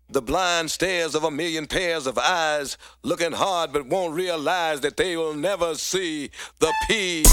The blind stares of a million pairs of eyes, looking hard but won't realize that they will never see the peace.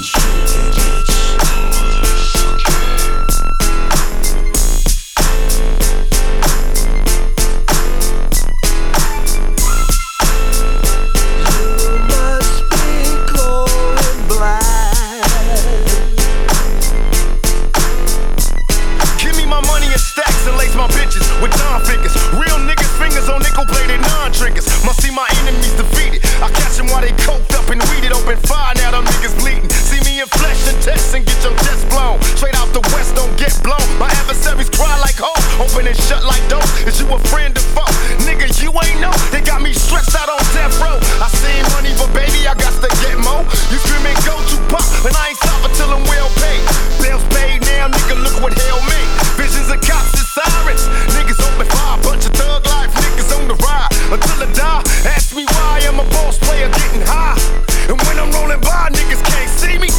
My bitches with Don figures, real niggas fingers on nickel plated non-triggers. Must see my enemies defeated. I catch them while they coked up and weeded. Open fire, now them niggas bleeding. See me in flesh and test and get your chest blown. Straight out the west, don't get blown. My adversaries cry like ho, open and shut like dope. Is you a friend or foe? Nigga, you ain't know. They got me stretched out on death row. I seen money, but baby, I got to get more. You screaming go to pop, and I ain't stopping till I'm well paid. Bills paid now, nigga, look what hell made. Visions of cops and sirens. Niggas open fire, bunch of thug life niggas on the ride until I die. Ask me why I'm a boss player getting high, and when I'm rolling by, niggas can't see me.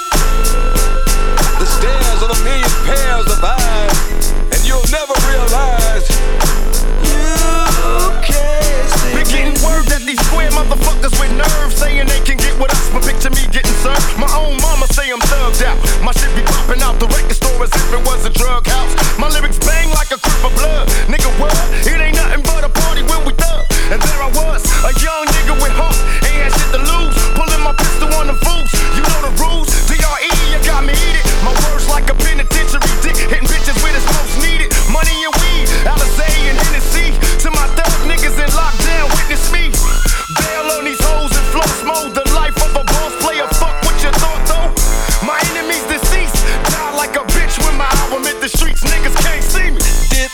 The stares of a million pairs of eyes, and you'll never realize you can't see me. Been getting word that these square motherfuckers with nerves saying they can get with us, but picture me getting served. My own mama say I'm thugged out. My shit be popping out the record store as if it was a drug house. My lyrics bang like a crip of blood. Nigga, what? It ain't nothing but a party when we thug. And there I was, a young nigga with heart, ain't had shit to lose. Pulling my pistol on the fools. You know the rules. D.R.E. you got me heated. My words like a penitentiary dick, hitting bitches where it's most needed. Money and weed, Alizé and Hennessy. To my thug niggas in lockdown, witness me. Bail on these hoes and floss mode. The life of a boss player. Fuck what you thought though. My enemies deceased. Die like a bitch when my album hit the streets. Niggas can't see me.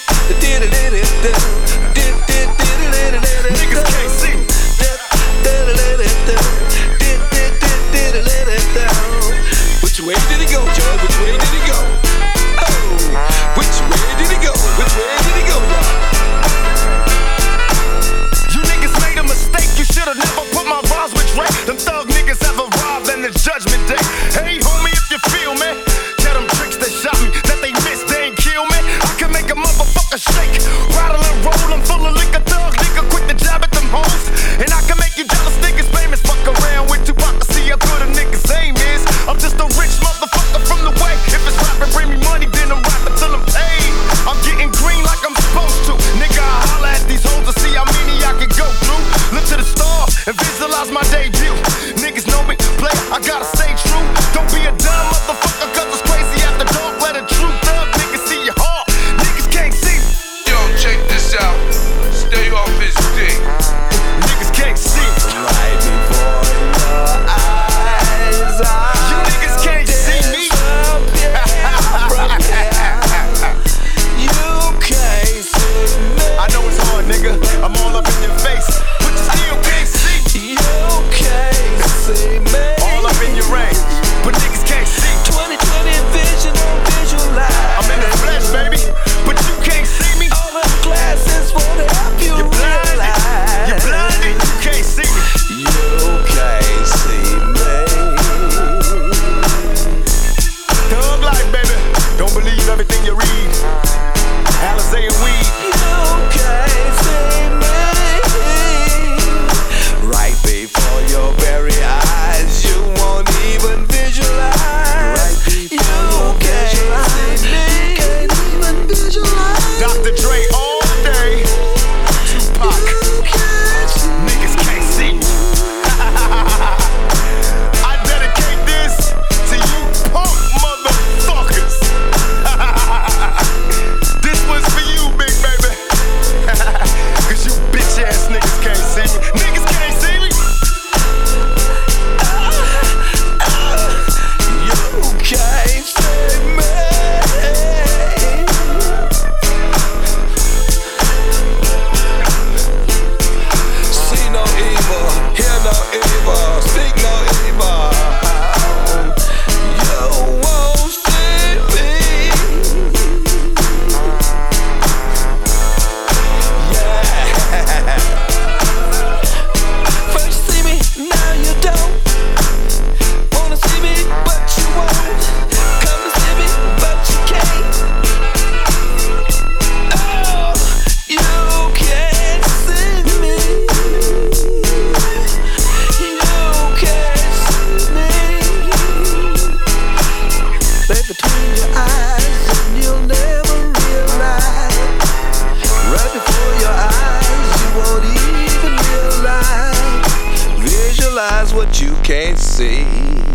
Niggas can't see me. Which way did he go, Joe? Which way did he go? Oh, which way did he go? Which way did he go, y'all? You niggas made a mistake. You should've never put my rhymes with Drake. Them thug niggas have arrived and it's judgment day. Hey, homie, if you feel me, tell them tricks that shot me, that they missed, they ain't kill me. I can make a motherfucker shake, rattle and roll. I'm full of liquor, thug nigga, quick to jab at them hoes. And I can make you jealous niggas famous. Fuck around with Tupac to see how good a nigga's aim is. I'm just a rich motherfucker from the way. If it's rapping, bring me money, then I'm rapping till I'm paid. I'm getting green like I'm supposed to. Nigga, I holla at these hoes to see how many I can go through. Look to the stars and visualize my debut. Niggas know me, play, I gotta stay true. Don't be a dumb motherfucker, cause it's crazy after dark. Let a true thug nigga see your heart. Niggas can't see me. Yo, check this out. Stay off his dick. Niggas can't see me. Right before your eyes, You niggas can't see me. you can't see me. I know it's hard, nigga. I'm all up in your face, but you still can't see me. You can't see me. All up in your range, but niggas can't see. 20/20 vision on visualize. I'm in the flesh, baby, but you can't see me. All them glasses won't help you You're blinded. realize. can't see.